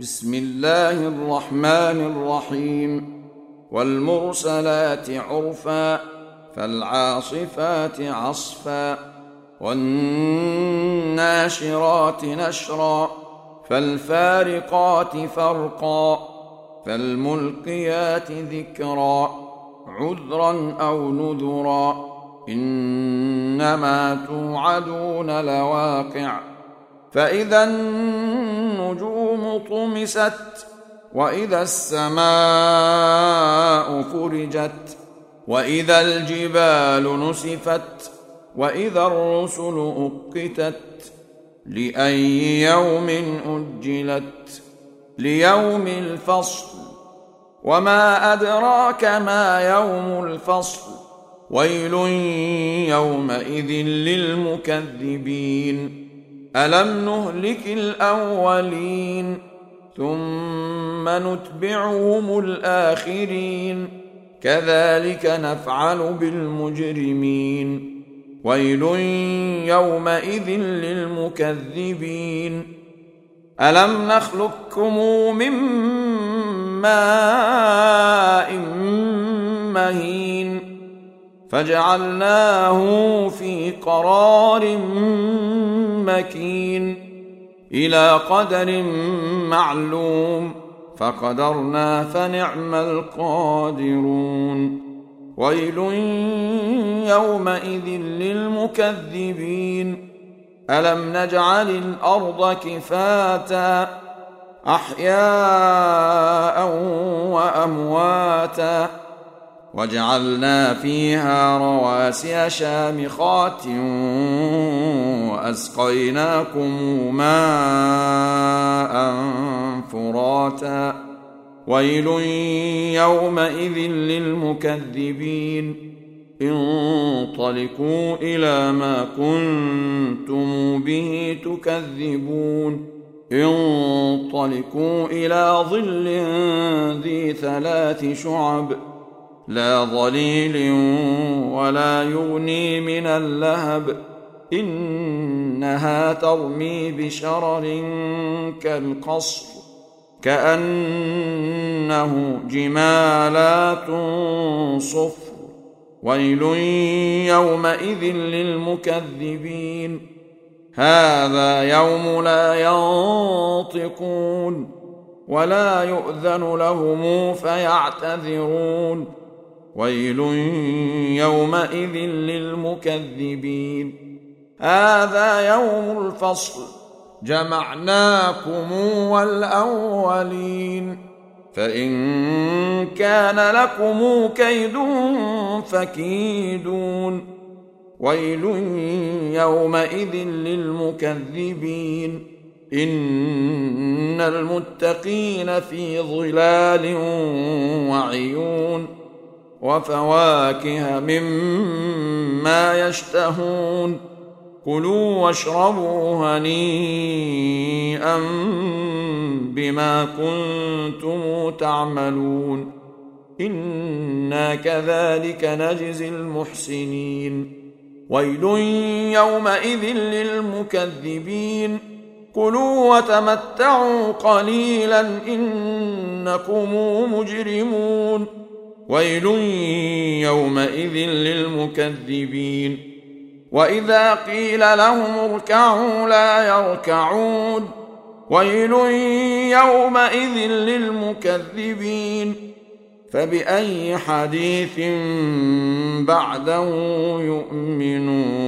بسم الله الرحمن الرحيم والمرسلات عرفا فالعاصفات عصفا والناشرات نشرا فالفارقات فرقا فالملقيات ذكرا عذرا أو نذرا إنما توعدون لواقع فإذا النجوم طمست وإذا السماء فرجت وإذا الجبال نسفت وإذا الرسل أقتت لأي يوم أجلت ليوم الفصل وما أدراك ما يوم الفصل ويل يومئذ للمكذبين ألم نهلك الأولين ثم نتبعهم الآخرين كذلك نفعل بالمجرمين ويل يومئذ للمكذبين ألم نخلقكم من ماء مهين فجعلناه في قرار مكين إلى قدر معلوم فقدرنا فنعم القادرون ويل يومئذ للمكذبين ألم نجعل الأرض كفاتا أحياء وأمواتا وجعلنا فيها رواسي شامخات وأسقيناكم ماء فراتا ويل يومئذ للمكذبين انطلقوا إلى ما كنتم به تكذبون انطلقوا إلى ظل ذي 3 شعب لا ظليل ولا يغني من اللهب إنها ترمي بشرر كالقصر كأنه جمالات صفر ويل يومئذ للمكذبين هذا يوم لا ينطقون ولا يؤذن لهم فيعتذرون ويل يومئذ للمكذبين هذا يوم الفصل جمعناكم والأولين فإن كان لكم كيد فكيدون ويل يومئذ للمكذبين إن المتقين في ظلال وعيون وفواكه مما يشتهون كلوا واشربوا هنيئا بما كنتم تعملون إنا كذلك نجزي المحسنين ويل يومئذ للمكذبين كلوا وتمتعوا قليلا إنكم مجرمون ويل يومئذ للمكذبين وإذا قيل لهم اركعوا لا يركعون ويل يومئذ للمكذبين فبأي حديث بعده يؤمنون